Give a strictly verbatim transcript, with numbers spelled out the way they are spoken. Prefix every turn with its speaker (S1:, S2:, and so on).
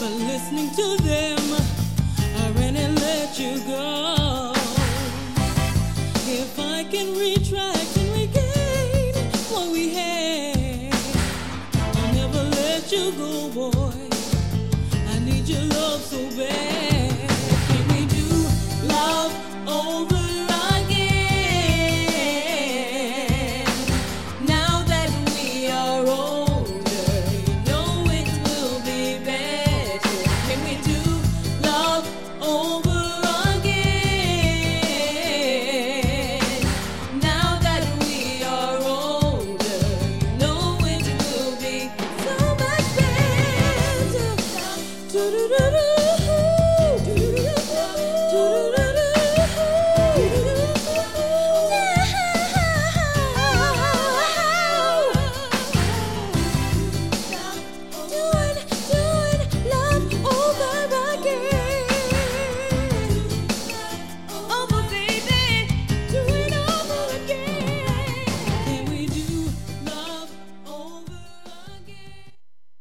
S1: but listening to them, I ran and let you go. If I can retract and regain what we had, I'll never let you go, boy. I need your love so bad. Can we do love over again? Now that we are older, you know it will be better. Can we do love over again? Now that we are older, you know it will be so much better. Do-do-do.